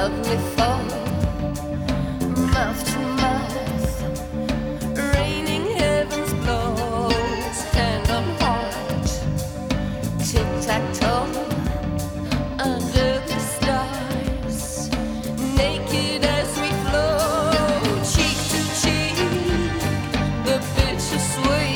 lovely fall, mouth to mouth, raining heavens blows, hand on heart, tic-tac-toe, under the stars, naked as we flow, cheek to cheek, the bitches sway.